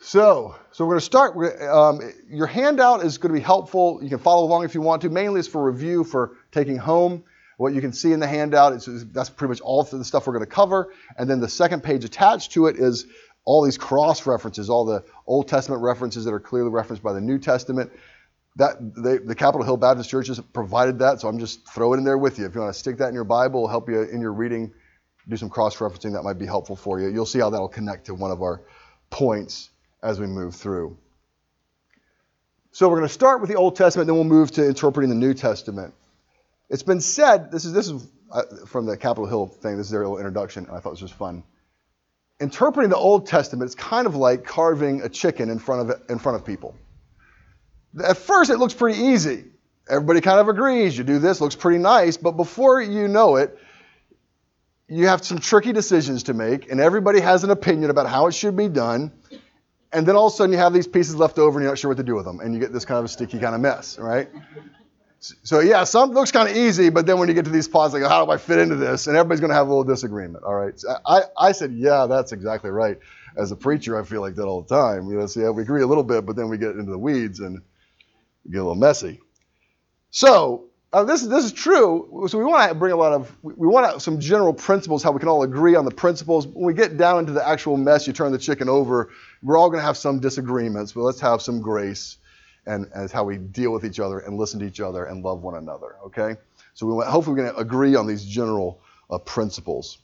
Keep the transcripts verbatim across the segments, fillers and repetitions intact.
So, so we're going to start. We're, um, your handout is going to be helpful. You can follow along if you want to. Mainly it's for review, for taking home. What you can see in the handout, is, is that's pretty much all the stuff we're going to cover. And then the second page attached to it is all these cross references, all the Old Testament references that are clearly referenced by the New Testament. That they, the Capitol Hill Baptist Church has provided that, so I'm just throwing it in there with you. If you want to stick that in your Bible, it'll help you in your reading, do some cross-referencing. That might be helpful for you. You'll see how that'll connect to one of our points as we move through. So we're going to start with the Old Testament, then we'll move to interpreting the New Testament. It's been said, this is this is uh, from the Capitol Hill thing, this is their little introduction, and I thought this was fun. Interpreting the Old Testament is kind of like carving a chicken in front of it, in front of people. At first, it looks pretty easy. Everybody kind of agrees. You do this, looks pretty nice. But before you know it, you have some tricky decisions to make, and everybody has an opinion about how it should be done. And then all of a sudden, you have these pieces left over, and you're not sure what to do with them. And you get this kind of a sticky kind of mess, right? So, yeah, some looks kind of easy, but then when you get to these spots, like, how do I fit into this? And everybody's going to have a little disagreement, all right? So I, I said, yeah, that's exactly right. As a preacher, I feel like that all the time. You know, so yeah, we agree a little bit, but then we get into the weeds, and get a little messy. So uh, this this is true. So we want to bring a lot of we, we want some general principles, how we can all agree on the principles. When we get down into the actual mess, you turn the chicken over. We're all going to have some disagreements, but let's have some grace, and as how we deal with each other and listen to each other and love one another. Okay. So we want, hopefully we're going to agree on these general uh, principles.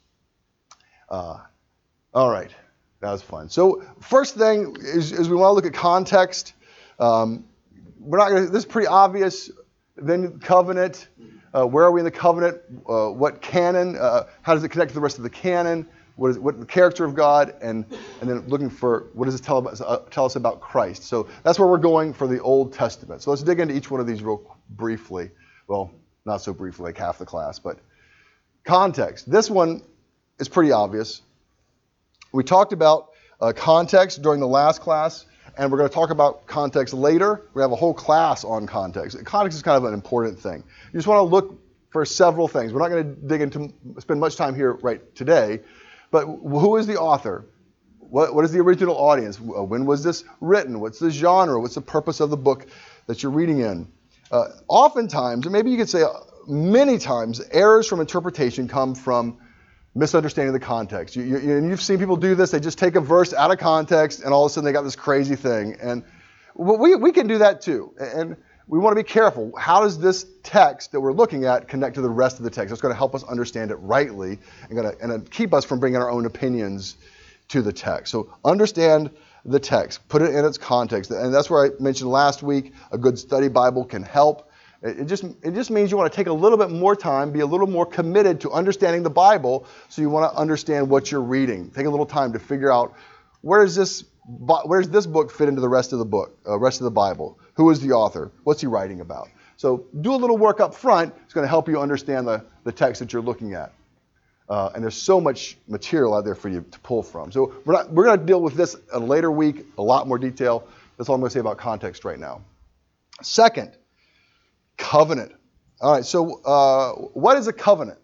Uh, all right, that was fun. So first thing is, is we want to look at context. Um, We're not going to, this is pretty obvious. Then covenant, uh, where are we in the covenant? Uh, what canon? Uh, how does it connect to the rest of the canon? What is what the character of God? And and then looking for what does it tell about, uh, tell us about Christ? So that's where we're going for the Old Testament. So let's dig into each one of these real briefly. Well, not so briefly, like half the class, but context. This one is pretty obvious. We talked about uh, context during the last class. And we're going to talk about context later. We have a whole class on context. Context is kind of an important thing. You just want to look for several things. We're not going to dig into, spend much time here right today. But who is the author? What, what is the original audience? When was this written? What's the genre? What's the purpose of the book that you're reading in? Uh, oftentimes, or maybe you could say many times, errors from interpretation come from misunderstanding the context. You, you, and you've seen people do this. They just take a verse out of context, and all of a sudden they got this crazy thing. And we, we can do that too. And we want to be careful. How does this text that we're looking at connect to the rest of the text? It's going to help us understand it rightly and going to, and keep us from bringing our own opinions to the text. So understand the text. Put it in its context. And that's where I mentioned last week, a good study Bible can help. It just it just means you want to take a little bit more time, be a little more committed to understanding the Bible, so you want to understand what you're reading. Take a little time to figure out where does this where does this book fit into the rest of the book, uh, rest of the Bible? Who is the author? What's he writing about? So do a little work up front. It's going to help you understand the, the text that you're looking at. Uh, and there's so much material out there for you to pull from. So we're not we're going to deal with this a later week, a lot more detail. That's all I'm going to say about context right now. Second, covenant. All right, so uh, what is a covenant?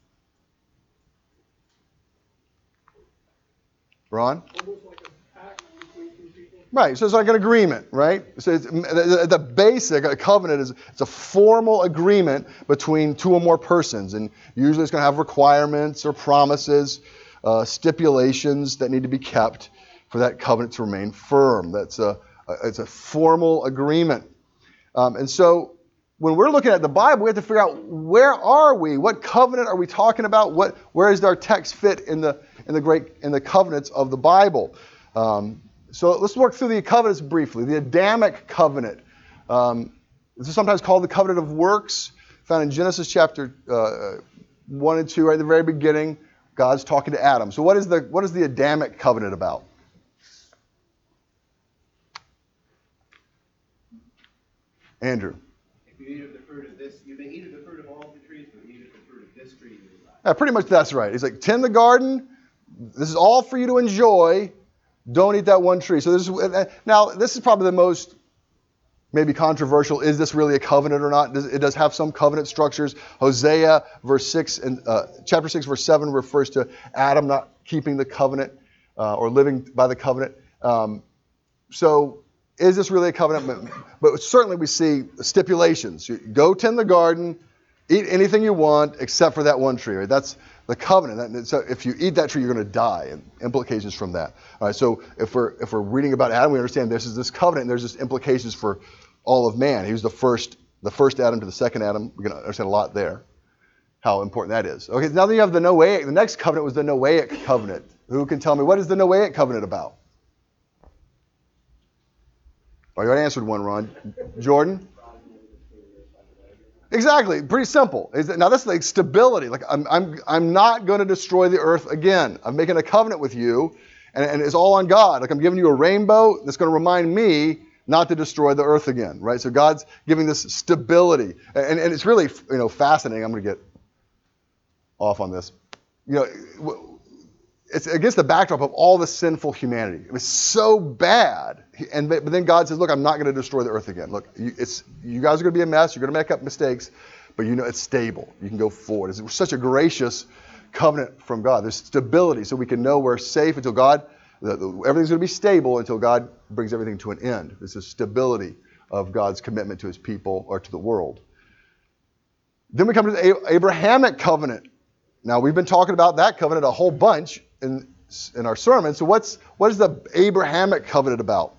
Ron? Almost like a pact between two people. Right, so it's like an agreement, right? So it's, the, the basic, a covenant is it's a formal agreement between two or more persons, and usually it's going to have requirements or promises, uh, stipulations that need to be kept for that covenant to remain firm. That's a, a it's a formal agreement, um, and so when we're looking at the Bible, we have to figure out where are we? What covenant are we talking about? What where does our text fit in the in the great in the covenants of the Bible? Um, so let's work through the covenants briefly. The Adamic covenant. Um, this is sometimes called the covenant of works, found in Genesis chapter uh, one and two, right at the very beginning. God's talking to Adam. So what is the what is the Adamic covenant about? Andrew. If you eat of the fruit of this, you may eat of the fruit of all the trees, but eat of the fruit of this tree you will not. Yeah, pretty much that's right. He's like, tend the garden. This is all for you to enjoy. Don't eat that one tree. So this is, now this is probably the most maybe controversial. Is this really a covenant or not? It does have some covenant structures. Hosea, verse six and uh, chapter six, verse seven refers to Adam not keeping the covenant uh, or living by the covenant. Um, so is this really a covenant? But, but certainly we see stipulations. You go tend the garden, eat anything you want except for that one tree. Right? That's the covenant. That, so if you eat that tree, you're going to die, and implications from that. All right. So if we're if we're reading about Adam, we understand this is this covenant, and there's just implications for all of man. He was the first, the first Adam to the second Adam. We're going to understand a lot there, how important that is. Okay. Now that you have the Noahic, the next covenant was the Noahic covenant. Who can tell me what is the Noahic covenant about? Oh, you already answered one, Ron. Jordan? Exactly. Pretty simple. Now this is like stability. Like I'm, I'm, I'm not going to destroy the earth again. I'm making a covenant with you, and, and it's all on God. Like I'm giving you a rainbow that's going to remind me not to destroy the earth again, right? So God's giving this stability, and, and it's really, you know, fascinating. I'm going to get off on this. You know, it's against the backdrop of all the sinful humanity. It was so bad. And but then God says, look, I'm not going to destroy the earth again. Look, you, it's you guys are going to be a mess. You're going to make up mistakes, but you know it's stable. You can go forward. It's such a gracious covenant from God. There's stability, so we can know we're safe until God, the, the, everything's going to be stable until God brings everything to an end. This is stability of God's commitment to his people or to the world. Then we come to the Abrahamic covenant. Now, we've been talking about that covenant a whole bunch in, in our sermon. So what's what is the Abrahamic covenant about?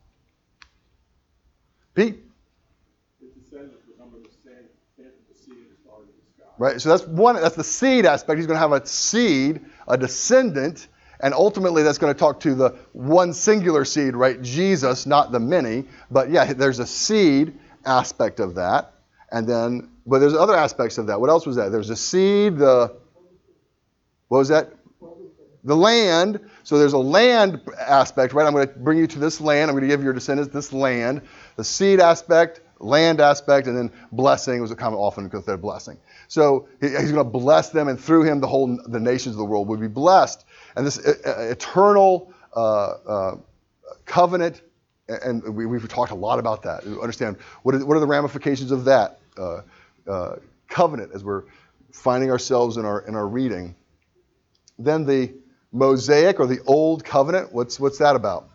Pete? It says that the number of the seed, the seed is started in the sky. Right, so that's one. That's the seed aspect. He's going to have a seed, a descendant, and ultimately that's going to talk to the one singular seed, right? Jesus, not the many. But yeah, there's a seed aspect of that, and then but there's other aspects of that. What else was that? There's a seed. The what was that? The land. So there's a land aspect, right? I'm going to bring you to this land. I'm going to give your descendants this land. The seed aspect, land aspect, and then blessing was a common often considered blessing. So he, he's going to bless them, and through him, the whole the nations of the world would be blessed. And this uh, eternal uh, uh, covenant, and we, we've talked a lot about that. We understand what are, what are the ramifications of that uh, uh, covenant as we're finding ourselves in our in our reading. Then the Mosaic or the Old Covenant, what's what's that about?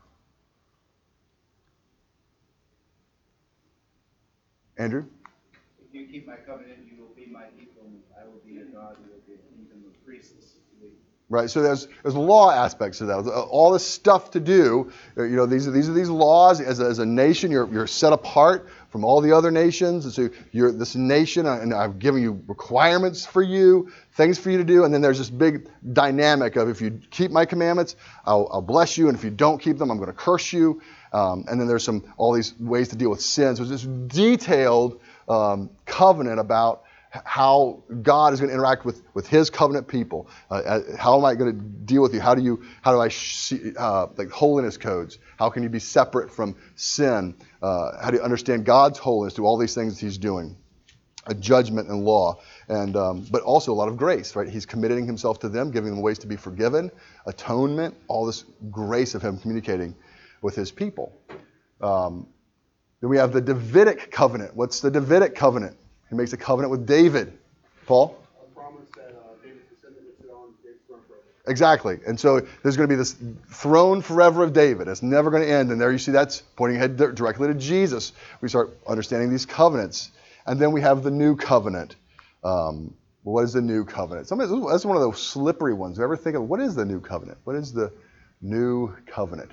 Andrew? If you keep my covenant, you will be my people, and I will be your God, you will be a kingdom of priests. Right, so there's there's law aspects to that. All this stuff to do. You know, these are these are these laws. As a, as a nation, you're you're set apart from all the other nations. And so you're this nation, and I've given you requirements for you, things for you to do. And then there's this big dynamic of if you keep my commandments, I'll, I'll bless you, and if you don't keep them, I'm going to curse you. Um, and then there's some all these ways to deal with sin. So it's this detailed um, covenant about how God is going to interact with, with His covenant people. Uh, how am I going to deal with you? How do you? How do I see, uh, like holiness codes? How can you be separate from sin? Uh, how do you understand God's holiness through all these things He's doing? A judgment and law, and um, but also a lot of grace. Right? He's committing Himself to them, giving them ways to be forgiven, atonement, all this grace of Him communicating with His people. Um, then we have the Davidic covenant. What's the Davidic covenant? He makes a covenant with David. Paul? A promise that uh, David's descendant would sit on David's throne forever. Exactly. And so there's going to be this throne forever of David. It's never going to end. And there you see that's pointing ahead directly to Jesus. We start understanding these covenants. And then we have the new covenant. Um, what is the new covenant? Somebody, that's one of those slippery ones. You ever think of what is the new covenant? What is the new covenant?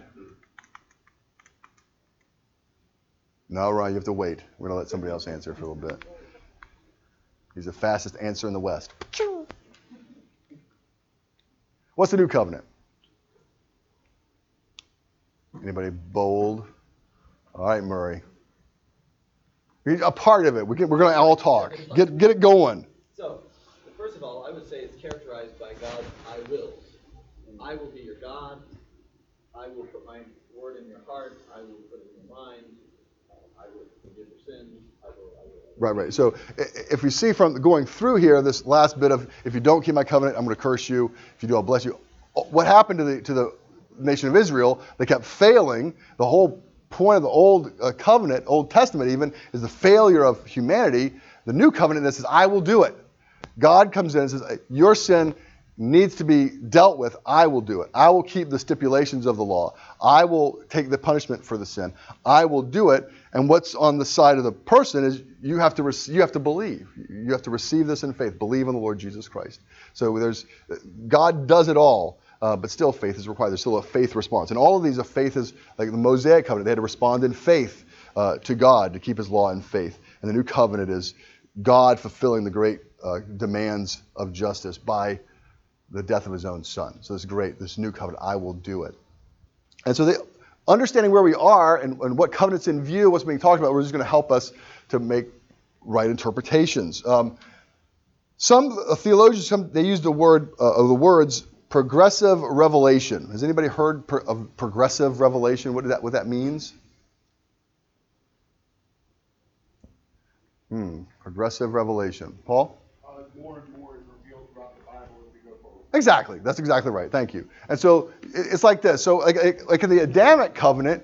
No, Ryan, you have to wait. We're going to let somebody else answer for a little bit. He's the fastest answer in the West. What's the new covenant? Anybody bold? All right, Murray. A part of it. We can, we're going to all talk. Get get it going. So, first of all, I would say it's characterized by God's I wills. I will be your God. I will put my word in your heart. I will put it in your mind. I will forgive your sins. I will, I will. Right, right. So if we see from going through here, this last bit of, if you don't keep my covenant, I'm going to curse you. If you do, I'll bless you. What happened to the to the nation of Israel? They kept failing. The whole point of the old uh, covenant, Old Testament even, is the failure of humanity. The new covenant that says, I will do it. God comes in and says, your sin needs to be dealt with, I will do it. I will keep the stipulations of the law. I will take the punishment for the sin. I will do it. And what's on the side of the person is you have to rec- you have to believe. You have to receive this in faith. Believe in the Lord Jesus Christ. So there's God does it all, uh, but still faith is required. There's still a faith response. And all of these, a faith is like the Mosaic covenant. They had to respond in faith uh, to God to keep His law in faith. And the new covenant is God fulfilling the great uh, demands of justice by the death of His own Son. So it's great. This new covenant, I will do it. And so the understanding where we are and, and what covenant's in view, what's being talked about, we're just going to help us to make right interpretations. Um, some uh, theologians, some, they use the word uh, the words progressive revelation. Has anybody heard pro- of progressive revelation? What did that what that means? Hmm. Progressive revelation. Paul? Uh, more and more is revealed throughout the Bible as we go forward. Exactly. That's exactly right. Thank you. And so it's like this. So like, like in the Adamic covenant,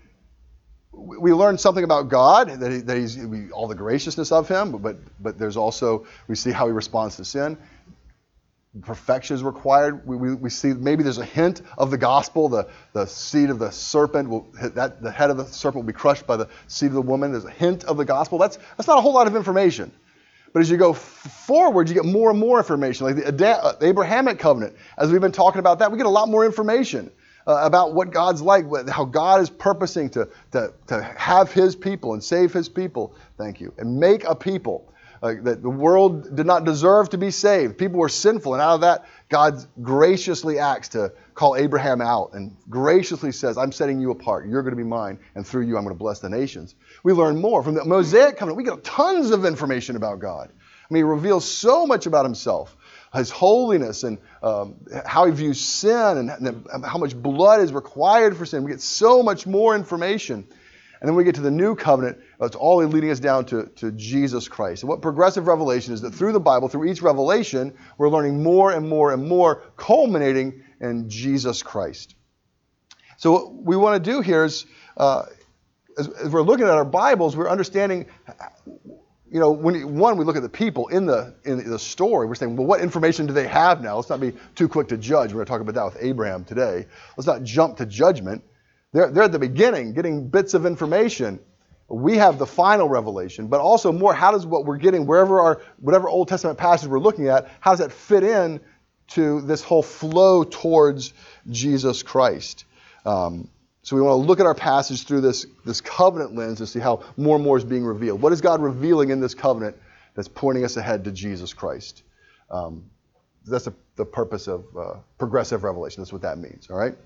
we learn something about God, that, he, that he's we, all the graciousness of Him, but but there's also, we see how He responds to sin. Perfection is required. We, we, we see maybe there's a hint of the gospel. The, the seed of the serpent, will hit that the head of the serpent will be crushed by the seed of the woman. There's a hint of the gospel. That's that's not a whole lot of information. But as you go f- forward, you get more and more information. Like the, Ada- uh, the Abrahamic covenant, as we've been talking about that, we get a lot more information uh, about what God's like, what, how God is purposing to, to, to have His people and save His people. Thank you. And make a people. Uh, that the world did not deserve to be saved. People were sinful, and out of that, God graciously acts to call Abraham out and graciously says, I'm setting you apart. You're going to be mine, and through you, I'm going to bless the nations. We learn more. From the Mosaic covenant, we get tons of information about God. I mean, He reveals so much about Himself, His holiness, and um, how He views sin, and, and how much blood is required for sin. We get so much more information. And then we get to the new covenant. It's all leading us down to, to Jesus Christ. And what progressive revelation is that through the Bible, through each revelation, we're learning more and more and more, culminating in Jesus Christ. So what we want to do here is, uh, as, as we're looking at our Bibles, we're understanding, you know, when one, we look at the people in the in the story. We're saying, well, what information do they have now? Let's not be too quick to judge. We're going to talk about that with Abraham today. Let's not jump to judgment. They're, they're at the beginning, getting bits of information. We have the final revelation, but also more, how does what we're getting, wherever our, whatever Old Testament passage we're looking at, how does that fit in to this whole flow towards Jesus Christ? Um, so we want to look at our passage through this, this covenant lens and see how more and more is being revealed. What is God revealing in this covenant that's pointing us ahead to Jesus Christ? Um, that's the, the purpose of uh, progressive revelation. That's what that means, all right?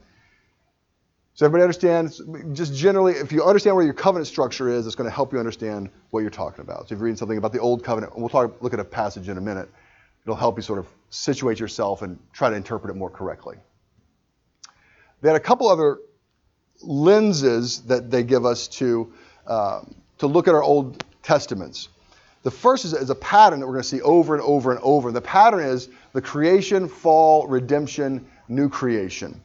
So everybody understands, just generally, if you understand where your covenant structure is, it's going to help you understand what you're talking about. So if you're reading something about the Old Covenant, and we'll talk, look at a passage in a minute, it'll help you sort of situate yourself and try to interpret it more correctly. They had a couple other lenses that they give us to, um, to look at our Old Testaments. The first is, is a pattern that we're going to see over and over and over. The pattern is the creation, fall, redemption, new creation.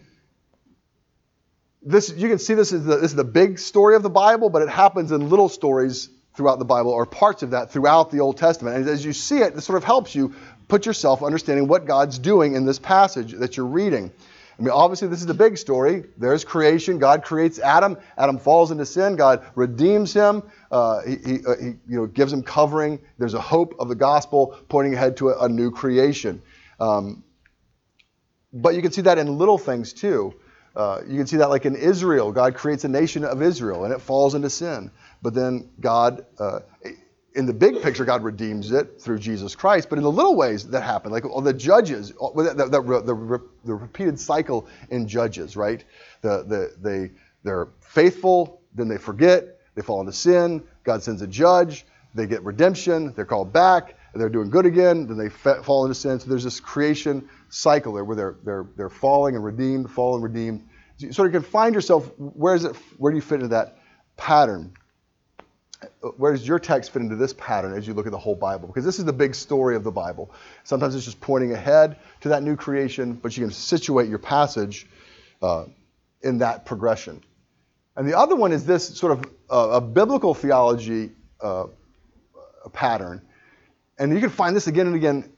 This, you can see this is, the, this is the big story of the Bible, but it happens in little stories throughout the Bible, or parts of that throughout the Old Testament. And as you see it, this sort of helps you put yourself understanding what God's doing in this passage that you're reading. I mean, obviously, this is the big story. There's creation. God creates Adam. Adam falls into sin. God redeems him. Uh, he he, uh, he you know, gives him covering. There's a hope of the gospel pointing ahead to a, a new creation. Um, but you can see that in little things, too. Uh, you can see that like in Israel, God creates a nation of Israel, and it falls into sin. But then God, uh, in the big picture, God redeems it through Jesus Christ. But in the little ways that happen, like all the Judges, the, the, the, the, the repeated cycle in Judges, right? The, the, they, they're faithful, then they forget, they fall into sin, God sends a judge, they get redemption, they're called back, they're doing good again, then they fa- fall into sin. So there's this creation cycle there where they're they're they're falling and redeemed, falling, redeemed. So you sort of can find yourself, where is it? Where do you fit into that pattern? Where does your text fit into this pattern as you look at the whole Bible? Because this is the big story of the Bible. Sometimes it's just pointing ahead to that new creation, but you can situate your passage uh, in that progression. And the other one is this sort of uh, a biblical theology uh, a pattern. And you can find this again and again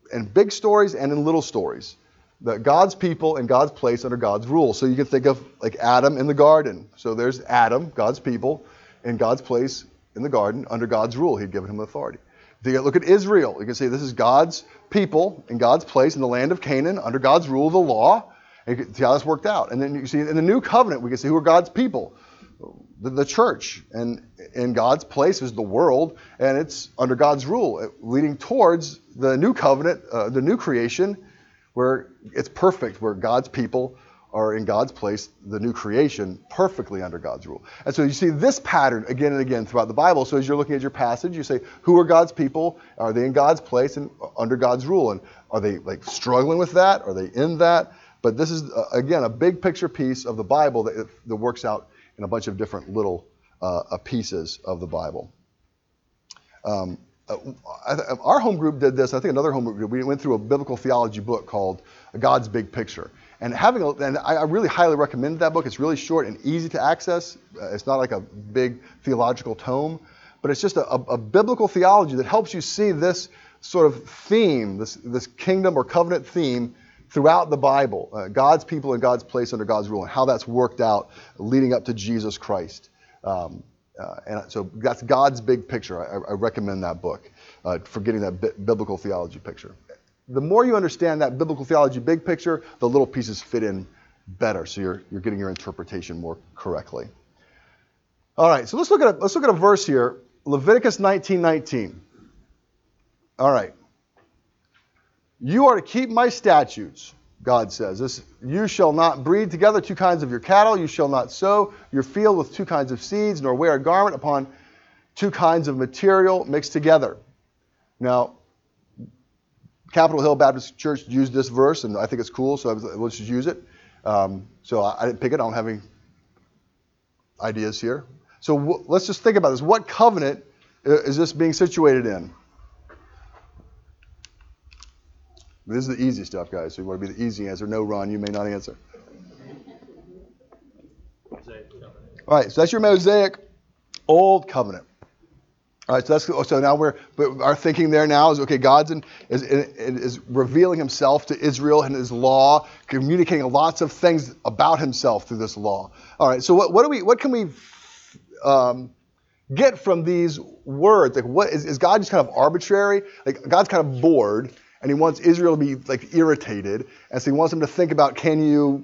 in big stories and in little stories. That God's people and God's place under God's rule. So you can think of like Adam in the garden. So there's Adam, God's people, in God's place in the garden under God's rule. He'd given him authority. If you look at Israel, you can say this is God's people in God's place in the land of Canaan under God's rule, the law. And you can see how this worked out. And then you see in the new covenant, we can see who are God's people. The, the church. And in God's place is the world, and it's under God's rule, leading towards the new covenant, uh, the new creation, where it's perfect, where God's people are in God's place, the new creation, perfectly under God's rule. And so you see this pattern again and again throughout the Bible. So as you're looking at your passage, you say, who are God's people? Are they in God's place and under God's rule? And are they like struggling with that? Are they in that? But this is, uh, again, a big picture piece of the Bible that, that works out in a bunch of different little uh, pieces of the Bible. Um, Uh, I, our home group did this. I think another home group did. We went through a biblical theology book called God's Big Picture. And having a, and I, I really highly recommend that book. It's really short and easy to access. Uh, it's not like a big theological tome, but it's just a, a, a biblical theology that helps you see this sort of theme, this, this kingdom or covenant theme throughout the Bible. Uh, God's people and God's place under God's rule and how that's worked out leading up to Jesus Christ. Um, Uh, and so that's God's Big Picture. I, I recommend that book uh, for getting that bi- biblical theology picture. The more you understand that biblical theology big picture, the little pieces fit in better. So you're you're getting your interpretation more correctly. All right. So let's look at a, let's look at a verse here, Leviticus nineteen nineteen. All right. You are to keep my statutes. God says this, you shall not breed together two kinds of your cattle, you shall not sow your field with two kinds of seeds, nor wear a garment upon two kinds of material mixed together. Now, Capitol Hill Baptist Church used this verse, and I think it's cool, so I was, let's just use it. Um, so I, I didn't pick it, I don't have any ideas here. So w- let's just think about this. What covenant is this being situated in? This is the easy stuff, guys. So you want to be the easy answer. No, Ron, you may not answer. All right, so that's your Mosaic Old Covenant. All right, so that's so now we're but our thinking there now is okay. God's in, is is revealing Himself to Israel and His law, communicating lots of things about Himself through this law. All right, so what what do we what can we um, get from these words? Like, what is, is God just kind of arbitrary? Like God's kind of bored. And He wants Israel to be like irritated, and so He wants them to think about, can you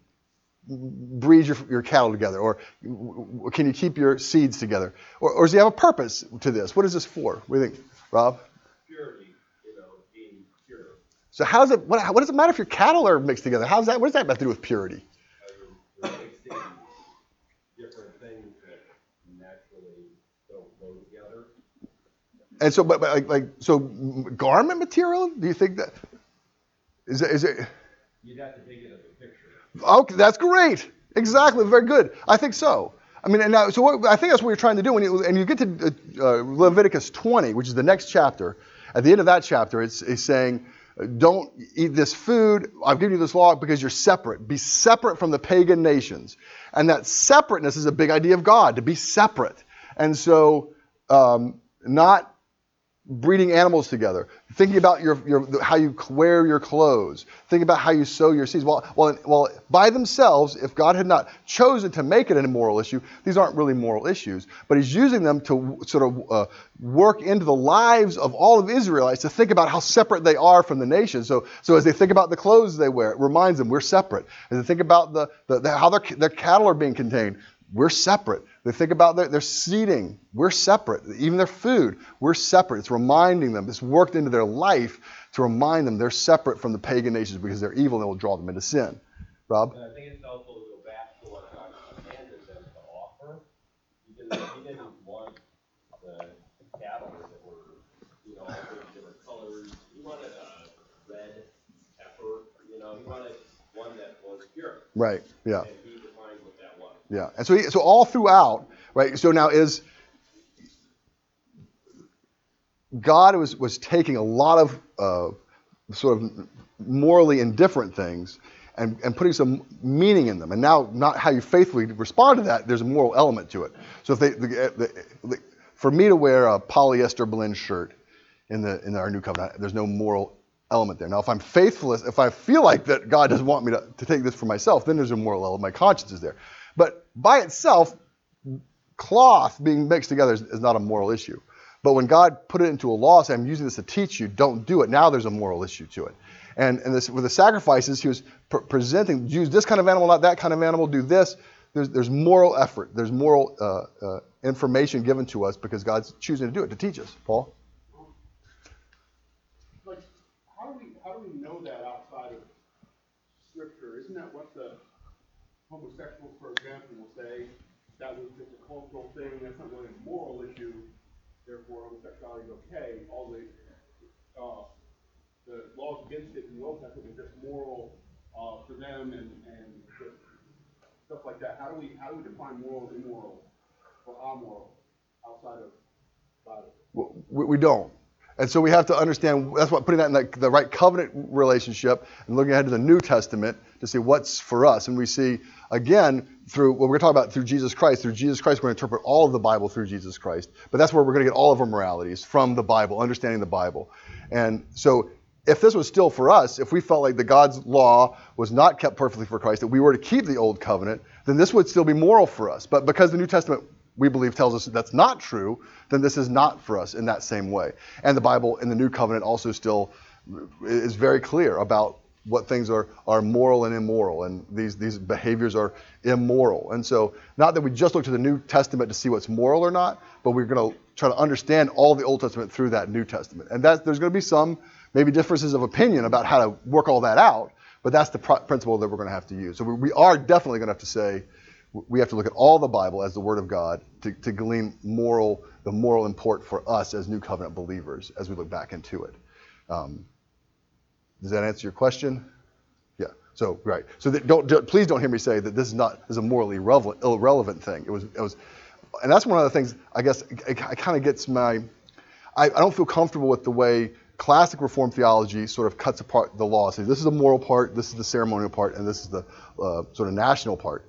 breed your, your cattle together, or can you keep your seeds together, or, or does He have a purpose to this? What is this for? What do you think, Rob? Purity, you know, being pure. So how does it? What, what does it matter if your cattle are mixed together? How's that? What does that have to do with purity? You're mixing different things that naturally don't go together. And so, but, but like, like, so garment material? Do you think that is it? Is it? You'd have to take it as a picture. Okay, that's great. Exactly, very good. I think so. I mean, and now, so what, I think that's what you're trying to do when you and you get to uh, Leviticus twenty, which is the next chapter. At the end of that chapter, it's, it's saying, "Don't eat this food. I've given you this law because you're separate. Be separate from the pagan nations." And that separateness is a big idea of God, to be separate. And so, um, not breeding animals together, thinking about your, your how you wear your clothes, thinking about how you sow your seeds. Well, well, well, by themselves, if God had not chosen to make it an immoral issue, these aren't really moral issues. But He's using them to sort of uh, work into the lives of all of Israelites to think about how separate they are from the nation. So, so as they think about the clothes they wear, it reminds them we're separate. As they think about the, the, the how their, their cattle are being contained, we're separate. They think about their, their seating. We're separate. Even their food, we're separate. It's reminding them. It's worked into their life to remind them they're separate from the pagan nations because they're evil and it will draw them into sin. Rob? And I think it's helpful to go back to what God commanded them to offer. He didn't, he didn't want the cattle that were, you know, all different colors. He wanted a red heifer. You know, he wanted one that was pure. Right. Yeah. And he defined what that was. Yeah. And so, he, so all throughout, right? So now is God was, was taking a lot of uh, sort of morally indifferent things and, and putting some meaning in them. And now, not how you faithfully respond to that, there's a moral element to it. So if they, the, the, the, for me to wear a polyester blend shirt in the in our new covenant, there's no moral element there. Now, if I'm faithless, if I feel like that God doesn't want me to, to take this for myself, then there's a moral element. My conscience is there. But by itself, cloth being mixed together is, is not a moral issue. But when God put it into a law, saying, I'm using this to teach you, don't do it, now there's a moral issue to it. And, and this, with the sacrifices, he was pr- presenting, use this kind of animal, not that kind of animal, do this. There's, there's moral effort. There's moral uh, uh, information given to us because God's choosing to do it, to teach us. Paul? Like, how do we, how do we know that outside of Scripture? Isn't that what the homosexuals, for example, will say? That was just a cultural thing. That's not really a moral issue. Therefore, homosexuality is okay. All the uh, the laws against it in the Old Testament were just moral uh, for them, and, and just stuff like that. How do we how do we define moral and immoral or amoral outside of the Bible? We, we don't. And so we have to understand, that's what putting that in the, the right covenant relationship and looking ahead to the New Testament to see what's for us. And we see, again, through what we're talking about through Jesus Christ. Through Jesus Christ, we're going to interpret all of the Bible through Jesus Christ. But that's where we're going to get all of our moralities, from the Bible, understanding the Bible. And so if this was still for us, if we felt like the God's law was not kept perfectly for Christ, that we were to keep the old covenant, then this would still be moral for us. But because the New Testament, we believe, tells us that that's not true, then this is not for us in that same way. And the Bible in the New Covenant also still is very clear about what things are, are moral and immoral, and these, these behaviors are immoral. And so, not that we just look to the New Testament to see what's moral or not, but we're going to try to understand all the Old Testament through that New Testament. And that, there's going to be some maybe differences of opinion about how to work all that out, but that's the pr- principle that we're going to have to use. So we, we are definitely going to have to say, we have to look at all the Bible as the Word of God to, to glean moral, the moral import for us as New Covenant believers as we look back into it. Um, does that answer your question? Yeah. So right. So that don't, don't please don't hear me say that this is not is a morally irrelevant, irrelevant thing. It was it was, and that's one of the things I guess it, it kind of gets my. I, I don't feel comfortable with the way classic Reformed theology sort of cuts apart the law. Says this is the moral part, this is the ceremonial part, and this is the uh, sort of national part.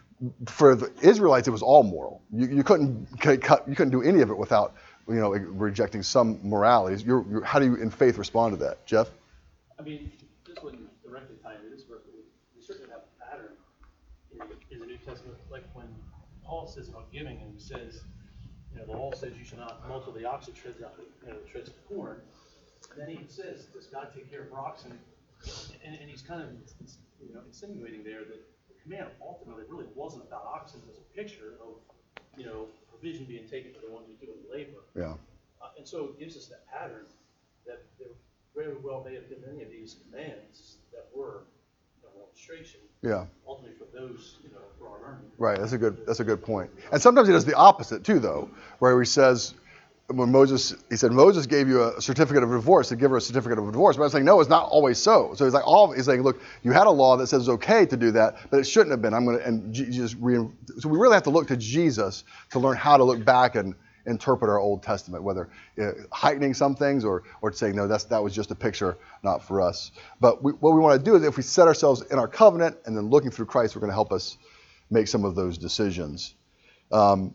For the Israelites, it was all moral. You, you couldn't cut, you couldn't do any of it without, you know, rejecting some moralities. You're, you're, how do you, in faith, respond to that, Jeff? I mean, this wouldn't directly tie into this verse, but we certainly have a pattern in, in the New Testament. Like when Paul says about giving, and he says, you know, the law says you shall not multiply the ox that treads out, you know, treads the corn. And then he says, does God take care of oxen? And, and he's kind of, you know, insinuating there that command ultimately really wasn't about oxen. It was a picture of, you know, provision being taken for the one who's doing labor. Yeah. Uh, and so it gives us that pattern that there very well may have been many of these commands that were an illustration. Yeah. Ultimately for those, you know, for our learning. Right. That's a good. That's a good point. And sometimes he does the opposite too, though, where he says, when Moses, he said, Moses gave you a certificate of divorce to give her a certificate of divorce. But I was saying, no, it's not always so. So he's like, all he's saying, look, you had a law that says it's okay to do that, but it shouldn't have been. I'm going to, and Jesus, re, so we really have to look to Jesus to learn how to look back and interpret our Old Testament, whether uh, heightening some things or or saying, no, that's that was just a picture, not for us. But we, what we want to do is if we set ourselves in our covenant and then looking through Christ, we're going to help us make some of those decisions. Um,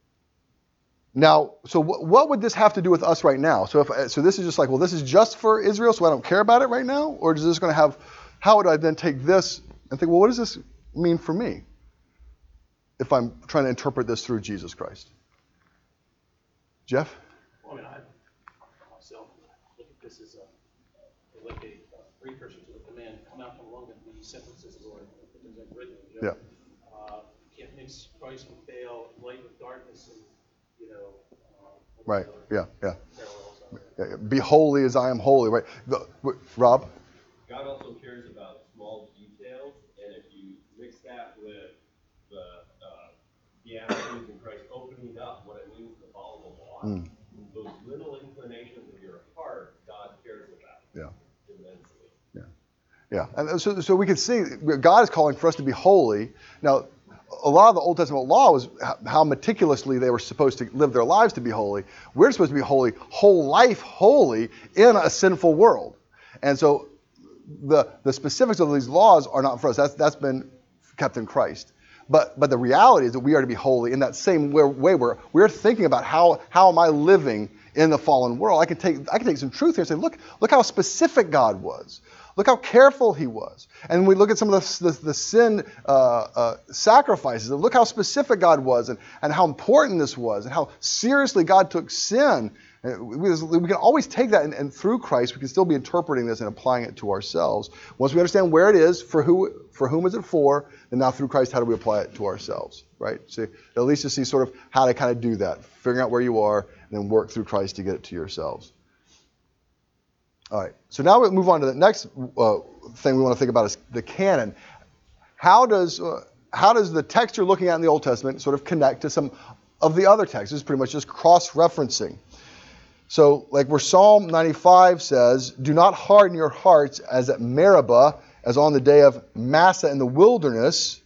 Now, so w- what would this have to do with us right now? So if so this is just like, well, this is just for Israel, so I don't care about it right now? Or is this going to have, how would I then take this and think, well, what does this mean for me if I'm trying to interpret this through Jesus Christ? Jeff? Well, I mean, I myself look at this as a, like a uh, precursor to the command, come out from among them, be sentences of the Lord. Things like written, you know? Yeah. Uh, can't mix Christ with Baal, light with darkness, and you know, uh, Right, yeah, yeah. parallels out Yeah, there. yeah. Be holy as I am holy, right? The, w- Rob? God also cares about small details, and if you mix that with the uh, the attitudes in Christ opening up what it means to follow the law, Mm. those little inclinations of your heart, God cares about Yeah. immensely. Yeah, and so, so we can see God is calling for us to be holy. Now, a lot of the Old Testament law was how meticulously they were supposed to live their lives to be holy. We're supposed to be holy, whole life holy in a sinful world. And so the, the specifics of these laws are not for us. That's, that's been kept in Christ. But but the reality is that we are to be holy in that same way, way where we're thinking about how how am I living in the fallen world. I can take I can take some truth here and say, look, look how specific God was. Look how careful he was. And we look at some of the, the, the sin uh, uh, sacrifices. And look how specific God was and, and how important this was and how seriously God took sin. We, we can always take that and, and through Christ we can still be interpreting this and applying it to ourselves. Once we understand where it is, for who, for whom is it for, then now through Christ how do we apply it to ourselves, right? So at least to see sort of how to kind of do that, figuring out where you are and then work through Christ to get it to yourselves. All right, so now we move on to the next uh, thing we want to think about is the canon. How does uh, how does the text you're looking at in the Old Testament sort of connect to some of the other texts? This is pretty much just cross-referencing. So, like where Psalm ninety-five says, "Do not harden your hearts as at Meribah, as on the day of Massah in the wilderness."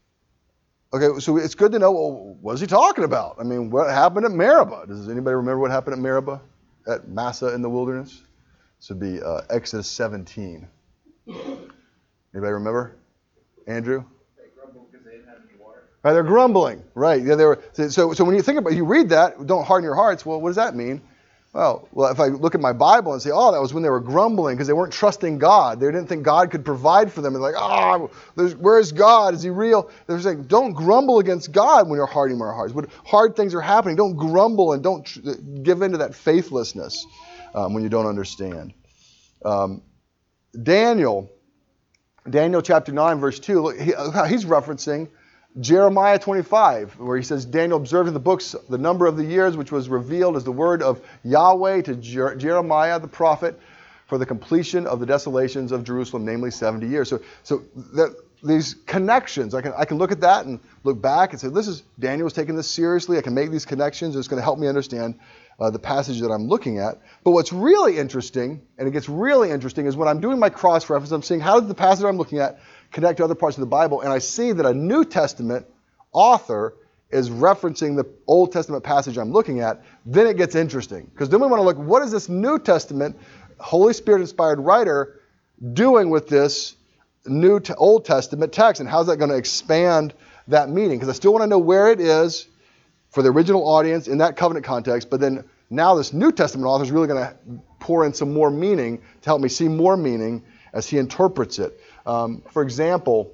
Okay, so it's good to know, well, what is he talking about? I mean, what happened at Meribah? Does anybody remember what happened at Meribah, at Massah in the wilderness? This would be uh, Exodus seventeen. Anybody remember? Andrew? They grumbled because they didn't have any water. Right, they're grumbling. Right. Yeah, they were. So, so when you think about, you read that, don't harden your hearts. Well, what does that mean? Well, well, if I look at my Bible and say, oh, that was when they were grumbling because they weren't trusting God. They didn't think God could provide for them. And like, oh, where's God? Is he real? They're saying, don't grumble against God when you're hardening our hearts. When hard things are happening, don't grumble and don't tr- give in to that faithlessness um, when you don't understand. Um, Daniel, Daniel chapter nine, verse two, look, he, he's referencing Jeremiah twenty-five, where he says, Daniel observed in the books the number of the years which was revealed as the word of Yahweh to Jer- Jeremiah the prophet for the completion of the desolations of Jerusalem, namely seventy years. So, so that, these connections, I can I can look at that and look back and say, this is, Daniel was taking this seriously. I can make these connections. It's going to help me understand uh, the passage that I'm looking at. But what's really interesting, and it gets really interesting, is when I'm doing my cross-reference, I'm seeing how does the passage I'm looking at connect to other parts of the Bible, and I see that a New Testament author is referencing the Old Testament passage I'm looking at, then it gets interesting. Because then we want to look, what is this New Testament, Holy Spirit-inspired writer doing with this New to Old Testament text, and how's that going to expand that meaning? Because I still want to know where it is for the original audience in that covenant context, but then now this New Testament author is really going to pour in some more meaning to help me see more meaning as he interprets it. Um, for example,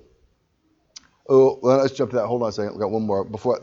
oh, well, let's jump to that. Hold on a second. We've got one more. Before.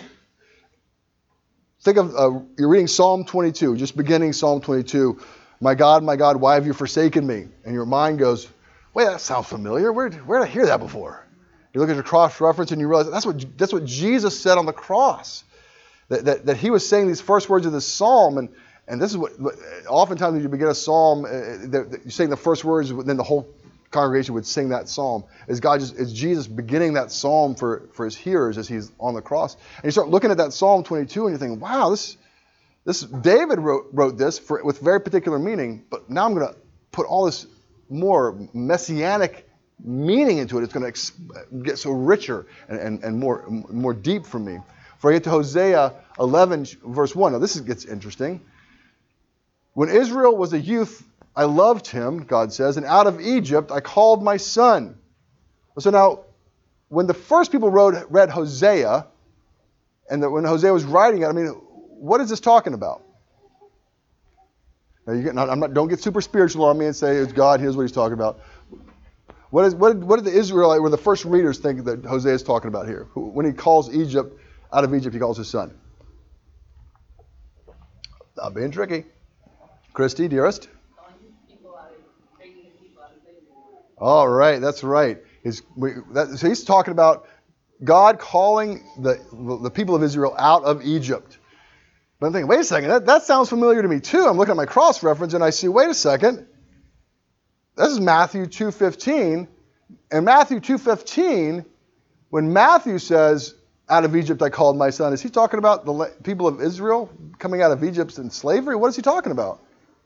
Think of, uh, you're reading Psalm twenty-two, just beginning Psalm twenty-two. My God, my God, why have you forsaken me? And your mind goes, wait, that sounds familiar. Where, where did I hear that before? You look at your cross-reference and you realize that's what, that's what Jesus said on the cross. That, that, that he was saying these first words of this psalm, and, and this is what, what oftentimes when you begin a psalm, uh, you're saying the first words, then the whole congregation would sing that psalm. Is God just is Jesus beginning that psalm for, for his hearers as he's on the cross? And you start looking at that Psalm twenty-two and you're thinking, wow, this this David wrote wrote this for with very particular meaning, but now I'm going to put all this more messianic meaning into it. It's going to ex- get so richer and, and, and more more deep for me. Before I get to Hosea eleven, verse one, now this is, gets interesting. When Israel was a youth, I loved him, God says, and out of Egypt I called my son. So now, when the first people wrote, read Hosea, and the, when Hosea was writing it, I mean, what is this talking about? Now, you get, I'm not, don't get super spiritual on me and say it's God, here's what he's talking about. What, is, what, did, what did the Israelites, were the first readers think that Hosea is talking about here? When he calls Egypt, out of Egypt, he calls his son. Not being tricky. Christy, dearest? All right, that's right. He's, we, that, so he's talking about God calling the, the people of Israel out of Egypt. But I'm thinking, wait a second, that, that sounds familiar to me too. I'm looking at my cross-reference and I see, wait a second, this is Matthew two fifteen. And Matthew two fifteen, when Matthew says, out of Egypt I called my son, is he talking about the people of Israel coming out of Egypt in slavery? What is he talking about?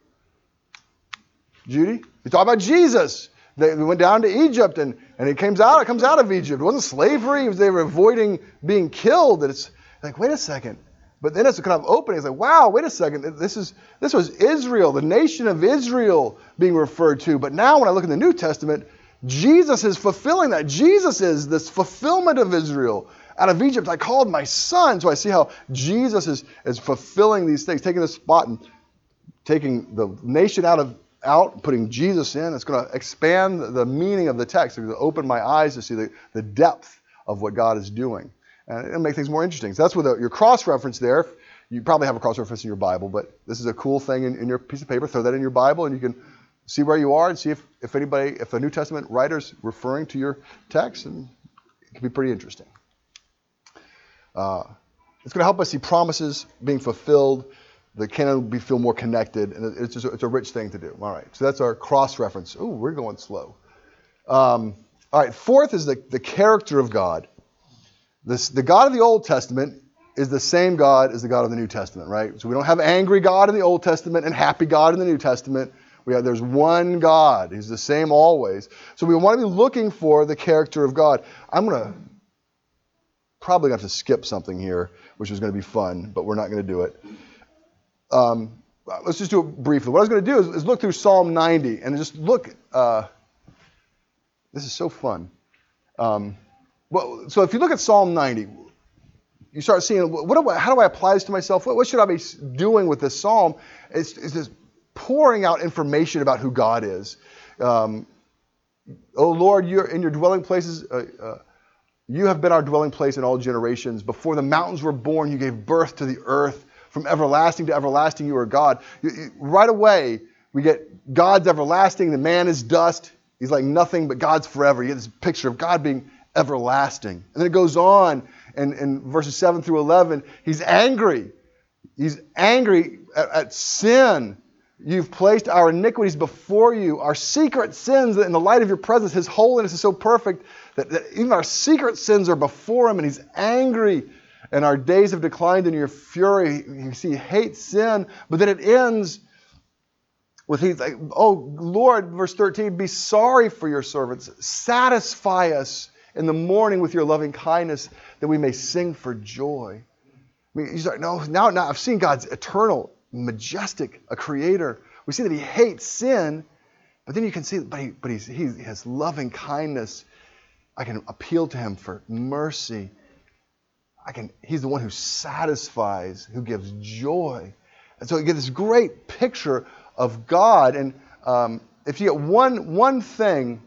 Judy? He's talking about Jesus. They went down to Egypt, and, and it comes out, it comes out of Egypt. It wasn't slavery. It was, they were avoiding being killed. And it's like, wait a second. But then it's kind of opening. It's like, wow, wait a second. This is this was Israel, the nation of Israel being referred to. But now when I look in the New Testament, Jesus is fulfilling that. Jesus is this fulfillment of Israel. Out of Egypt I called my son. So I see how Jesus is, is fulfilling these things, taking this spot and taking the nation out of out, putting Jesus in. It's going to expand the meaning of the text. It's going to open my eyes to see the, the depth of what God is doing. And it'll make things more interesting. So that's with your cross-reference there. You probably have a cross-reference in your Bible, but this is a cool thing in, in your piece of paper. Throw that in your Bible, and you can see where you are and see if, if anybody, if a New Testament writer's referring to your text, and it can be pretty interesting. Uh, it's going to help us see promises being fulfilled. The canon will be, feel more connected, and it's just, it's a rich thing to do. All right, so that's our cross-reference. Ooh, we're going slow. Um, all right, fourth is the, the character of God. This, the God of the Old Testament is the same God as the God of the New Testament, right? So we don't have angry God in the Old Testament and happy God in the New Testament. We have, there's one God. He's the same always. So we want to be looking for the character of God. I'm going to probably have to skip something here, which is going to be fun, but we're not going to do it. Um, let's just do it briefly. What I was going to do is, is look through Psalm ninety and just look. Uh, this is so fun. Um, well, so if you look at Psalm ninety, you start seeing what do I, how do I apply this to myself? What, what should I be doing with this psalm? It's, it's just pouring out information about who God is. Um, oh Lord, you're in your dwelling places. Uh, uh, you have been our dwelling place in all generations. Before the mountains were born, you gave birth to the earth. From everlasting to everlasting, you are God. You, you, right away, we get God's everlasting. The man is dust. He's like nothing, but God's forever. You get this picture of God being everlasting. And then it goes on, and in verses seven through eleven, he's angry. He's angry at, at sin. You've placed our iniquities before you, our secret sins, that in the light of your presence, his holiness is so perfect that, that even our secret sins are before him, and he's angry. And our days have declined in your fury. You see, he hates sin. But then it ends with, he's like, oh, Lord, verse thirteen, be sorry for your servants. Satisfy us in the morning with your loving kindness that we may sing for joy. I mean, you start, no, now, now I've seen God's eternal, majestic, a creator. We see that he hates sin, but then you can see, but he, but he's, he has loving kindness. I can appeal to him for mercy. I can, he's the one who satisfies, who gives joy. And so you get this great picture of God. And um, if you get one, one thing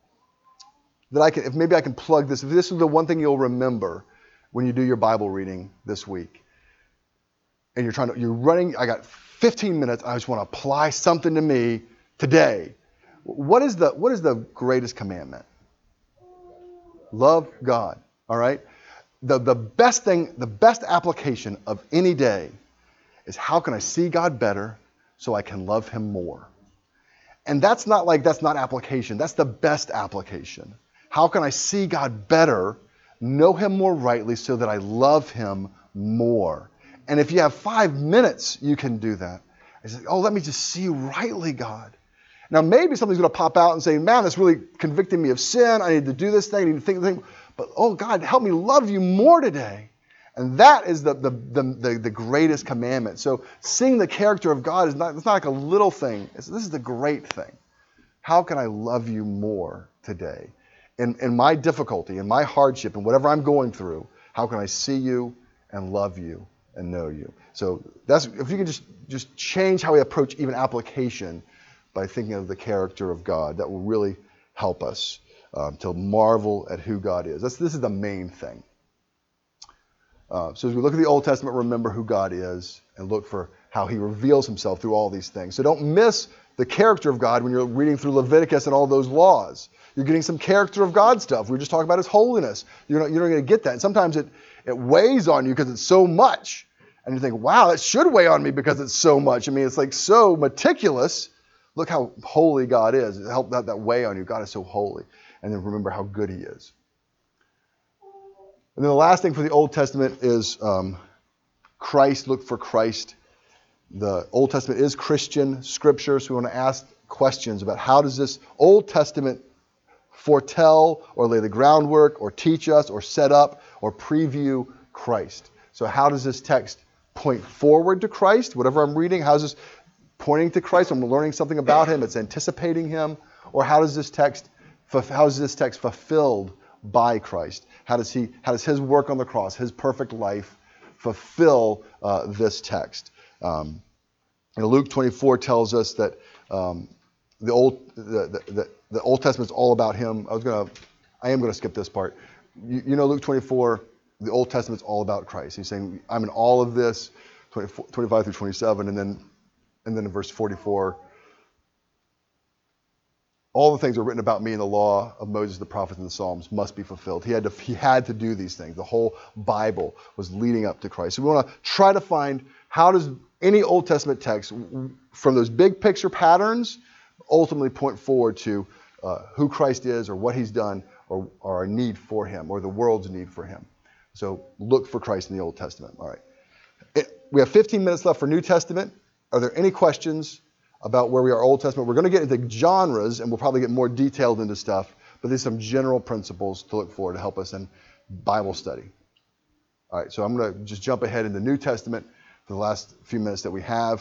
that I can, if maybe I can plug this, if this is the one thing you'll remember when you do your Bible reading this week, and you're trying to, you're running, I got fifteen minutes, I just want to apply something to me today. What is the, what is the greatest commandment? Love God, all right? The, the best thing, the best application of any day is how can I see God better so I can love him more? And that's not like, that's not application. That's the best application. How can I see God better, know him more rightly so that I love him more? And if you have five minutes, you can do that. It's like, oh, let me just see you rightly, God. Now, maybe something's going to pop out and say, man, that's really convicting me of sin. I need to do this thing. I need to think the thing. But, oh, God, help me love you more today. And that is the, the, the, the, the greatest commandment. So seeing the character of God is not, it's not like a little thing. It's, this is the great thing. How can I love you more today? In, in my difficulty, in my hardship, in whatever I'm going through, how can I see you and love you and know you? So that's, if you can just, just change how we approach even application by thinking of the character of God, that will really help us um, to marvel at who God is. That's, this is the main thing. Uh, so as we look at the Old Testament, remember who God is and look for how he reveals himself through all these things. So don't miss the character of God when you're reading through Leviticus and all those laws. You're getting some character of God stuff. We were just talking about his holiness. You're not, you're not going to get that. And sometimes it, it weighs on you because it's so much. And you think, wow, it should weigh on me because it's so much. I mean, it's like so meticulous. Look how holy God is. It helped that, that weigh on you. God is so holy. And then remember how good he is. And then the last thing for the Old Testament is um, Christ. Look for Christ. The Old Testament is Christian scripture, so we want to ask questions about how does this Old Testament foretell or lay the groundwork or teach us or set up or preview Christ. So how does this text point forward to Christ? Whatever I'm reading, how is this pointing to Christ? I'm learning something about him. It's anticipating him. Or how does this text, how is this text fulfilled by Christ? How does he? How does his work on the cross, his perfect life, fulfill uh, this text? Um, and Luke twenty-four tells us that um, the old the, the, the, the Old Testament is all about him. I was gonna, I am gonna skip this part. You, you know, Luke twenty-four, the Old Testament is all about Christ. He's saying, I'm in all of this, twenty-five through twenty-seven, and then and then in verse forty-four. All the things that are written about me in the law of Moses, the prophets, and the Psalms must be fulfilled. He had to, he had to do these things. The whole Bible was leading up to Christ. So we want to try to find how does any Old Testament text, from those big picture patterns, ultimately point forward to uh, who Christ is or what he's done or, or our need for him or the world's need for him. So look for Christ in the Old Testament. All right. It, we have fifteen minutes left for New Testament. Are there any questions about where we are Old Testament? We're going to get into genres, and we'll probably get more detailed into stuff, but there's some general principles to look for to help us in Bible study. All right, so I'm going to just jump ahead in the New Testament for the last few minutes that we have.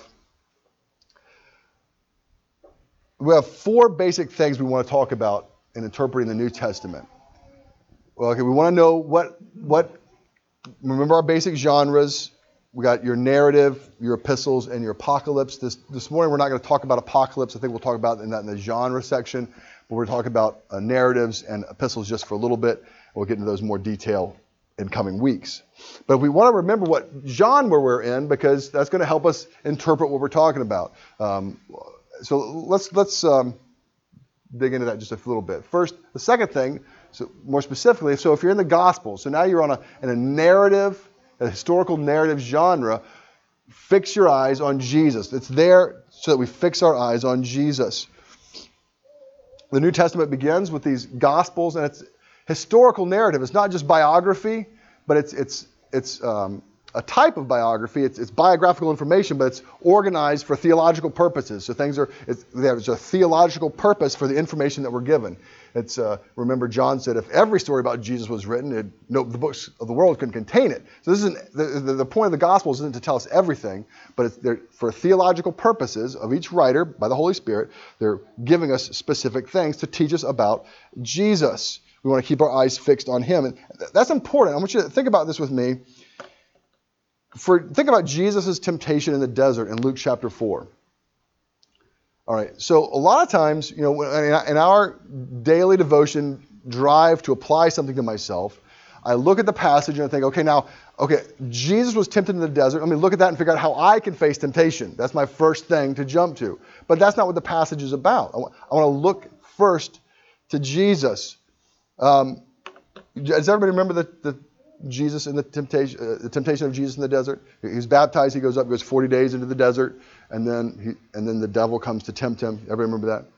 We have four basic things we want to talk about in interpreting the New Testament. Well, okay, we want to know what, what, remember our basic genres. We got your narrative, your epistles, and your apocalypse. This this morning we're not going to talk about apocalypse. I think we'll talk about in that in the genre section. But we're talking about uh, narratives and epistles just for a little bit. We'll get into those in more detail in coming weeks. But we want to remember what genre we're in because that's going to help us interpret what we're talking about. Um, so let's let's um, dig into that just a little bit. First, the second thing, so more specifically, so if you're in the Gospels, so now you're on a in a narrative. A historical narrative genre, fix your eyes on Jesus. It's there so that we fix our eyes on Jesus. The New Testament begins with these Gospels, and it's historical narrative. It's not just biography, but it's it's it's um, a type of biography. It's, it's biographical information, but it's organized for theological purposes. So things are it's, there's a theological purpose for the information that we're given. It's uh, remember John said if every story about Jesus was written, it, no, the books of the world couldn't contain it. So this isn't the, the, the point of the Gospels isn't to tell us everything, but it's there for theological purposes of each writer by the Holy Spirit. They're giving us specific things to teach us about Jesus. We want to keep our eyes fixed on him, and that's important. I want you to think about this with me. For think about Jesus' temptation in the desert in Luke chapter four. All right, so a lot of times, you know, in our daily devotion drive to apply something to myself, I look at the passage and I think, okay, now, okay, Jesus was tempted in the desert. Let me look at that and figure out how I can face temptation. That's my first thing to jump to. But that's not what the passage is about. I want, I want to look first to Jesus. Um, does everybody remember the, the Jesus in the temptation, uh, the temptation of Jesus in the desert? He's baptized. He goes up, goes forty days into the desert, and then he, and then the devil comes to tempt him. Everybody remember that?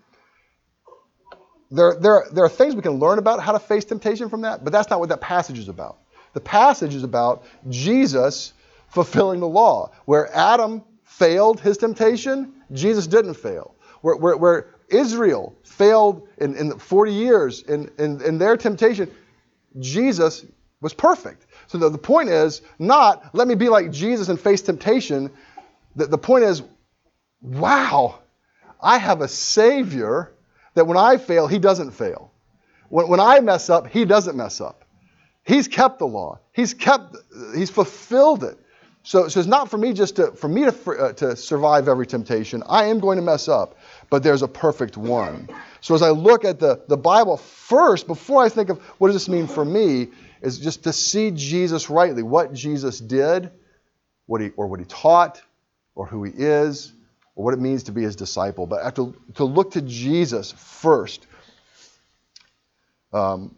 There, there, there are things we can learn about how to face temptation from that, but that's not what that passage is about. The passage is about Jesus fulfilling the law. Where Adam failed his temptation, Jesus didn't fail. Where, where, where Israel failed in, in forty years in, in, in their temptation, Jesus was perfect. So the, the point is not, let me be like Jesus and face temptation. The, the point is, wow, I have a Savior that when I fail, he doesn't fail. When, when I mess up, he doesn't mess up. He's kept the law. He's kept, he's fulfilled it. So, so it's not for me just to, for me to, uh, to survive every temptation. I am going to mess up, but there's a perfect one. So as I look at the, the Bible first, before I think of what does this mean for me, is just to see Jesus rightly, what Jesus did, what he or what he taught, or who he is, or what it means to be his disciple. But I have to, to look to Jesus first. Um,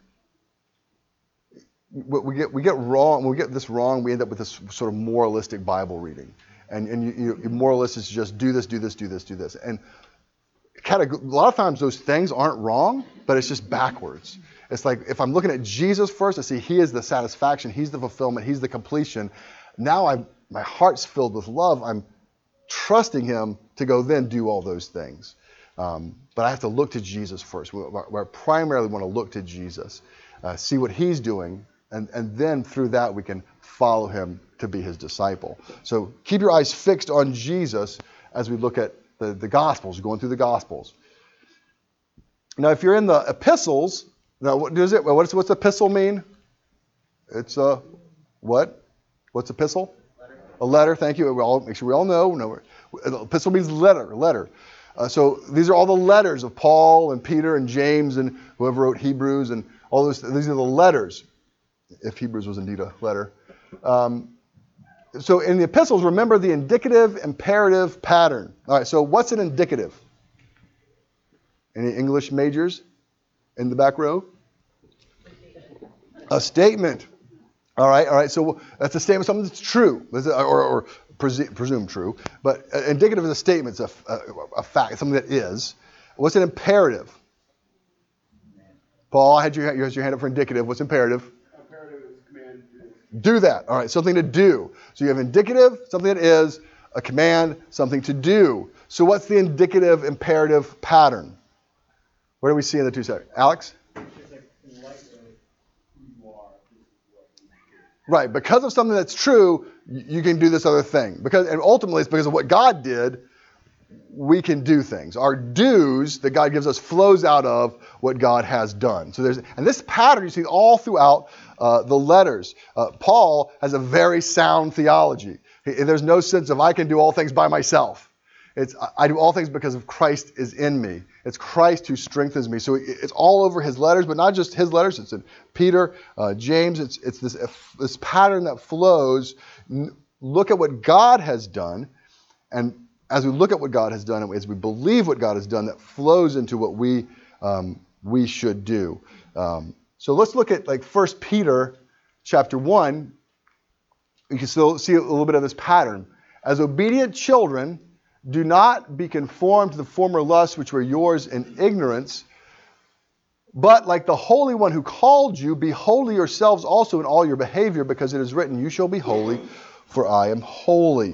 we get we get wrong when we get this wrong, we end up with this sort of moralistic Bible reading, and and you, you, moralist is just do this, do this, do this, do this, and kind of a lot of times those things aren't wrong, but it's just backwards. It's like if I'm looking at Jesus first, I see he is the satisfaction, he's the fulfillment, he's the completion. Now I'm my heart's filled with love. I'm trusting him to go then do all those things. Um, but I have to look to Jesus first. We, we primarily want to look to Jesus, uh, see what he's doing, and, and then through that we can follow him to be his disciple. So keep your eyes fixed on Jesus as we look at the, the Gospels, going through the Gospels. Now, if you're in the epistles, now what does it? What's what's epistle mean? It's a what? What's epistle? A letter. Thank you. We all make sure we all know. No, epistle means letter. Letter. Uh, so these are all the letters of Paul and Peter and James and whoever wrote Hebrews and all those. These are the letters. If Hebrews was indeed a letter. Um, so in the epistles, remember the indicative imperative pattern. All right. So what's an indicative? Any English majors in the back row? A statement. All right, all right. So that's a statement, something that's true, or, or presu- presumed true. But indicative is a statement, it's a, a, a fact, something that is. What's an imperative? Paul, I had your, you had your hand up for indicative. What's imperative? Imperative is command to Do that. All right, something to do. So you have indicative, something that is, a command, something to do. So what's the indicative imperative pattern? What do we see in the two sections? Alex? Right, because of something that's true, you can do this other thing. Because, and ultimately, it's because of what God did, we can do things. Our dues that God gives us flows out of what God has done. So there's, and this pattern you see all throughout uh, the letters. Uh, Paul has a very sound theology. He, there's no sense of I can do all things by myself. It's I do all things because of Christ is in me. It's Christ who strengthens me. So it's all over his letters, but not just his letters. It's in Peter, uh, James. It's it's this this pattern that flows. Look at what God has done, and as we look at what God has done, and as we believe what God has done, that flows into what we um, we should do. Um, so let's look at like First Peter chapter one. You can still see a little bit of this pattern. As obedient children, do not be conformed to the former lusts which were yours in ignorance, but like the Holy One who called you, be holy yourselves also in all your behavior, because it is written, you shall be holy, for I am holy.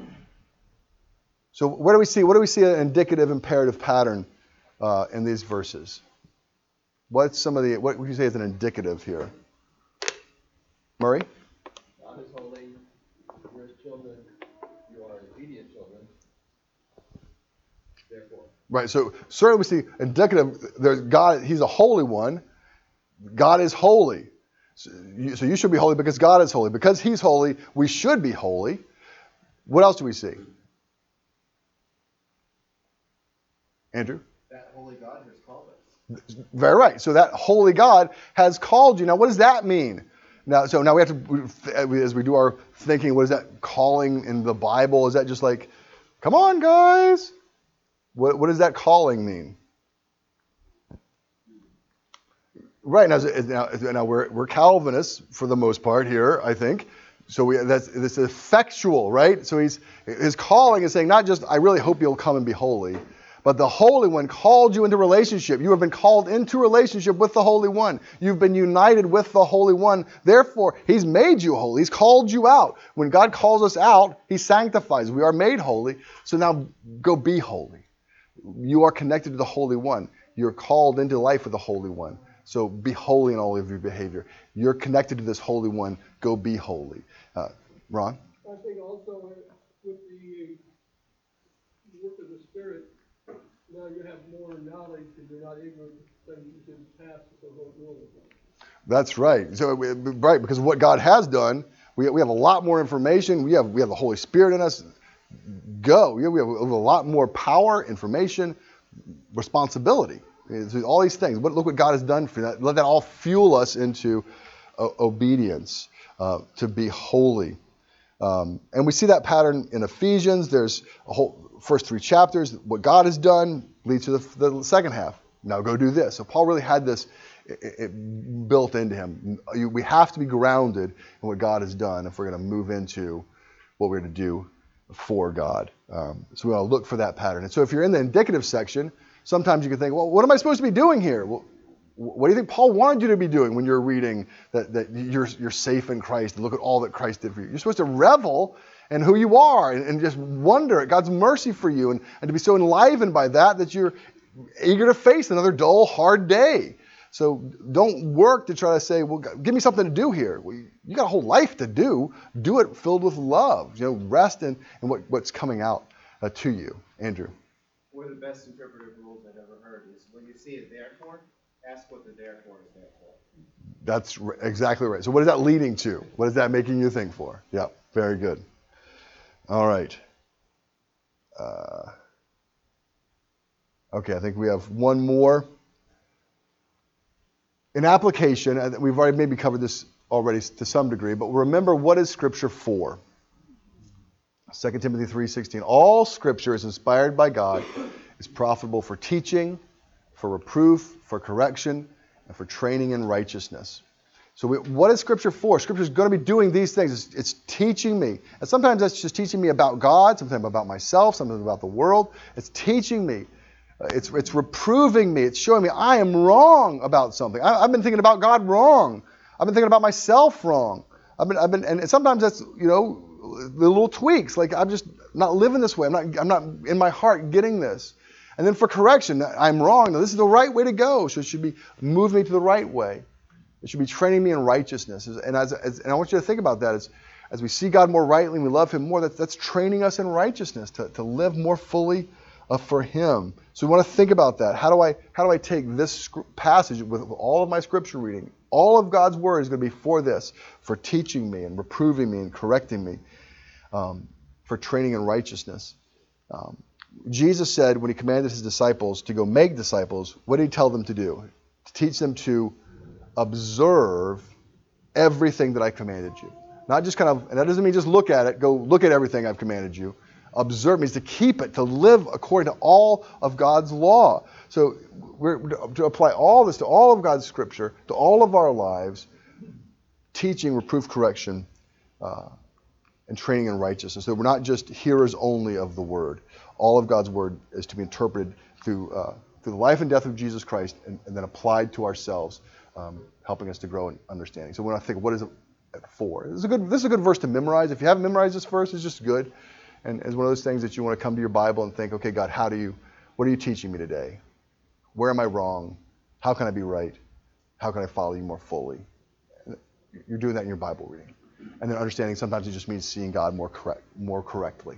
So what do we see? What do we see an indicative imperative pattern uh, in these verses? What's some of the, what would you say is an indicative here? Murray? God is holy, you're his children, you are obedient children. Therefore. Right, so certainly we see indicative, there's God, he's a holy one. God is holy. So you, so you should be holy because God is holy. Because he's holy, we should be holy. What else do we see? Andrew? That holy God has called us. Very right. So that holy God has called you. Now, what does that mean? Now, so now we have to, as we do our thinking, what is that calling in the Bible? Is that just like, come on, guys? What, what does that calling mean? Right, now, now, now we're, we're Calvinists for the most part here, I think. So we, that's this is effectual, right? So he's his calling is saying not just, I really hope you'll come and be holy, but the Holy One called you into relationship. You have been called into relationship with the Holy One. You've been united with the Holy One. Therefore, he's made you holy. He's called you out. When God calls us out, he sanctifies. We are made holy. So now go be holy. You are connected to the Holy One. You're called into life with the Holy One. So be holy in all of your behavior. You're connected to this Holy One. Go be holy. Uh, Ron? I think also with the work of the Spirit, now you have more knowledge and you're not ignorant of things you didn't pass the whole world. That's right. So right, because of what God has done, we, we have a lot more information. We have we have the Holy Spirit in us. Go. We have, we have a lot more power, information, responsibility. All these things. But look what God has done for that. Let that all fuel us into uh, obedience, uh, to be holy. Um, and we see that pattern in Ephesians. There's a whole first three chapters. What God has done leads to the, the second half. Now go do this. So Paul really had this it, it built into him. We have to be grounded in what God has done if we're going to move into what we're going to do for God. Um, so we want to look for that pattern. And so if you're in the indicative section, sometimes you can think, well, what am I supposed to be doing here? Well, what do you think Paul wanted you to be doing when you're reading that, that you're, you're safe in Christ and look at all that Christ did for you? You're supposed to revel in who you are and, and just wonder at God's mercy for you and, and to be so enlivened by that that you're eager to face another dull, hard day. So don't work to try to say, well, give me something to do here. Well, you got a whole life to do. Do it filled with love. You know, rest in, in what, what's coming out uh, to you. Andrew. One of the best interpretive rules I've ever heard is when you see a therefore, ask what the therefore is there for. That's r- exactly right. So what is that leading to? What is that making you think for? Yeah, very good. All right. Uh, okay, I think we have one more. In application, and we've already maybe covered this already to some degree, but remember, what is Scripture for? Second Timothy three sixteen. All Scripture is inspired by God, is profitable for teaching, for reproof, for correction, and for training in righteousness. So we, what is Scripture for? Scripture is going to be doing these things. It's, it's teaching me. And sometimes that's just teaching me about God, sometimes about myself, sometimes about the world. It's teaching me. Uh, It's, it's reproving me. It's showing me I am wrong about something. I, I've been thinking about God wrong. I've been thinking about myself wrong. I've been, I've been, and sometimes that's, you know, the little tweaks. Like I'm just not living this way. I'm not, I'm not in my heart getting this. And then for correction, I'm wrong. Now, this is the right way to go. So it should be moving me to the right way. It should be training me in righteousness. And, as, as, and I want you to think about that as, as we see God more rightly and we love Him more, that, that's training us in righteousness to, to live more fully uh, for Him. So we want to think about that. How do I how do I take this sc- passage with all of my Scripture reading? All of God's Word is going to be for this, for teaching me and reproving me and correcting me, um, for training in righteousness. Um, Jesus said when He commanded His disciples to go make disciples, what did He tell them to do? To teach them to observe everything that I commanded you. Not just kind of, and that doesn't mean just look at it, go look at everything I've commanded you. Observe means to keep it, to live according to all of God's law. So we're to apply all this to all of God's Scripture, to all of our lives, teaching, reproof, correction, uh, and training in righteousness. So we're not just hearers only of the Word. All of God's Word is to be interpreted through uh, through the life and death of Jesus Christ, and, and then applied to ourselves, um, helping us to grow in understanding. So when I think, what is it for? This is a good. This is a good verse to memorize. If you haven't memorized this verse, it's just good. And it's one of those things that you want to come to your Bible and think, okay, God, how do you, what are you teaching me today? Where am I wrong? How can I be right? How can I follow you more fully? And you're doing that in your Bible reading. And then understanding sometimes it just means seeing God more correct, more correctly.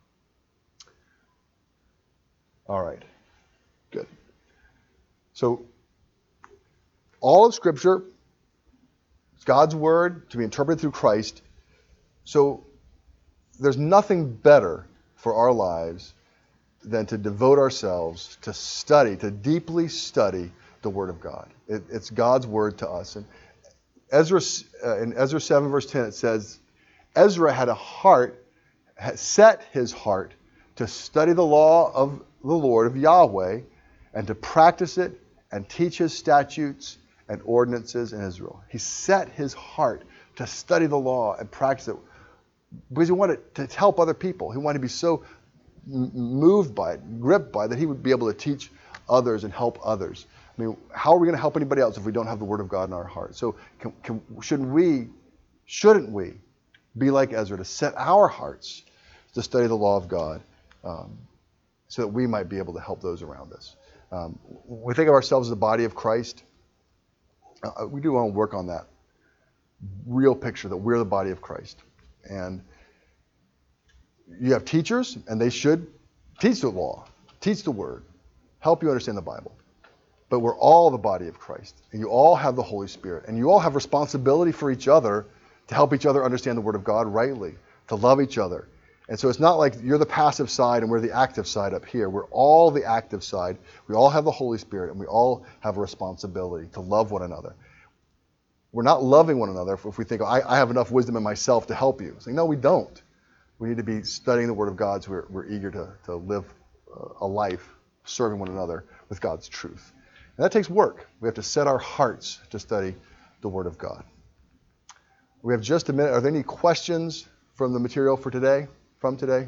All right. Good. So all of Scripture is God's Word to be interpreted through Christ. So there's nothing better for our lives than to devote ourselves to study, to deeply study the Word of God. It, it's God's Word to us. And Ezra, uh, in Ezra seven, verse ten, it says, Ezra had a heart, had set his heart to study the law of the Lord, of Yahweh, and to practice it and teach His statutes and ordinances in Israel. He set his heart to study the law and practice it, because he wanted to help other people. He wanted to be so moved by it, gripped by it, that he would be able to teach others and help others. I mean, how are we going to help anybody else if we don't have the Word of God in our heart? So can, can, shouldn't we, shouldn't we be like Ezra to set our hearts to study the law of God, um, so that we might be able to help those around us? Um, when we think of ourselves as the body of Christ, uh, we do want to work on that real picture that we're the body of Christ. And you have teachers, and they should teach the law, teach the Word, help you understand the Bible. But we're all the body of Christ, and you all have the Holy Spirit, and you all have responsibility for each other to help each other understand the Word of God rightly, to love each other. And so it's not like you're the passive side and we're the active side up here. We're all the active side. We all have the Holy Spirit, and we all have a responsibility to love one another. We're not loving one another if we think, oh, I, I have enough wisdom in myself to help you. Saying, no, we don't. We need to be studying the Word of God, so we're, we're eager to, to live a life serving one another with God's truth. And that takes work. We have to set our hearts to study the Word of God. We have just a minute. Are there any questions from the material for today, from today?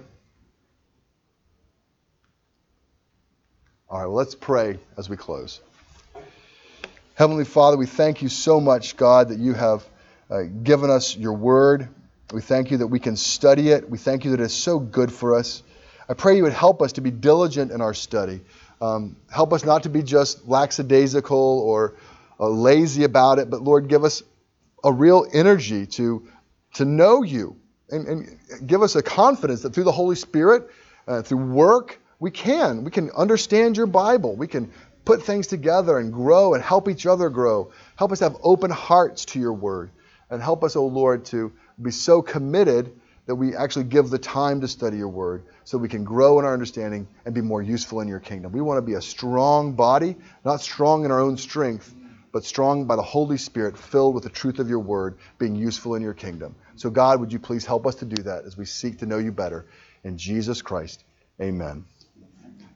All right, well, let's pray as we close. Heavenly Father, we thank you so much, God, that you have uh, given us your word. We thank you that we can study it. We thank you that it's so good for us. I pray you would help us to be diligent in our study. Um, help us not to be just lackadaisical or uh, lazy about it, but Lord, give us a real energy to, to know you, and, and give us a confidence that through the Holy Spirit, uh, through work, we can. We can understand your Bible. We can put things together and grow and help each other grow. Help us have open hearts to your word. And help us, O Lord, to be so committed that we actually give the time to study your word so we can grow in our understanding and be more useful in your kingdom. We want to be a strong body, not strong in our own strength, but strong by the Holy Spirit, filled with the truth of your word, being useful in your kingdom. So God, would you please help us to do that as we seek to know you better. In Jesus Christ, amen.